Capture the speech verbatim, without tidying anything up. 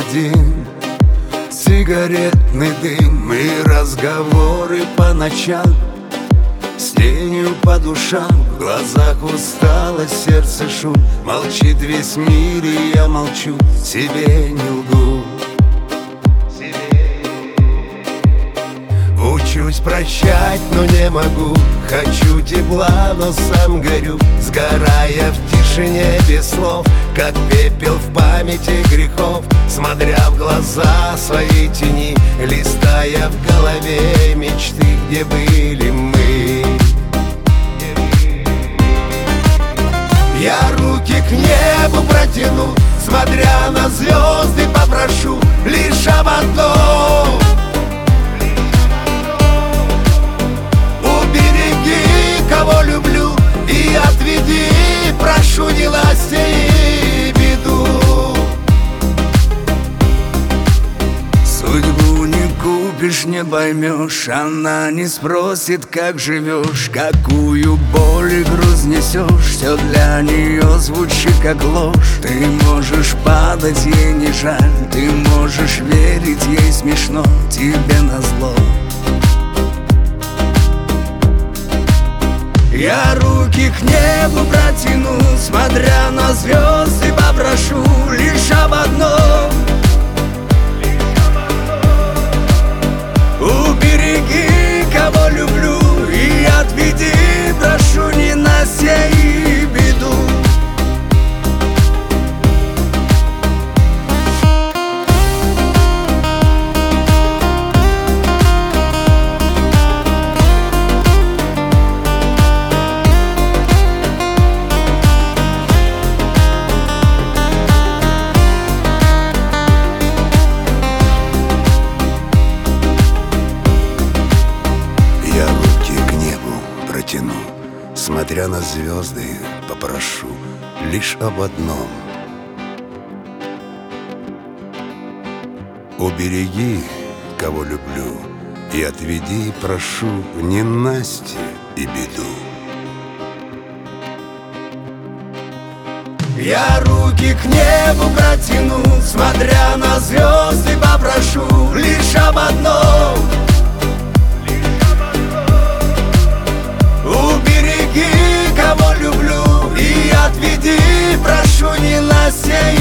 один. Сигаретный дым и разговоры по ночам, с тенью по душам, в глазах усталость, сердце шум. Молчит весь мир, и я молчу, себе не лгу. Учусь прощать, но не могу. Хочу тепла, но сам горю, сгорая в тишине без слов, как пепел в памяти грехов. Смотря в глаза свои тени, листая в голове мечты, где были мы. Я руки к небу протяну, смотря на звезды попрошу лишь об одном: убереги, кого люблю, и отведи, прошу, ненастье и беду. Судьбу не купишь, не поймешь, она не спросит, как живешь. Какую боль и груз несешь, все для нее звучит как ложь. Ты можешь падать, ей не жаль, ты можешь верить, ей смешно, тебе назло. Я руки к небу протяну, смотря на звезды попрошу лишь об одном: убереги, кого люблю, и отведи, прошу, ненастье и беду. Смотря на звезды, попрошу лишь об одном: убереги, кого люблю, и отведи, прошу, ненастье и беду. Я руки к небу протяну, смотря на звезды попрошу лишь об одном: убереги, кого люблю, и отведи, прошу, ненастье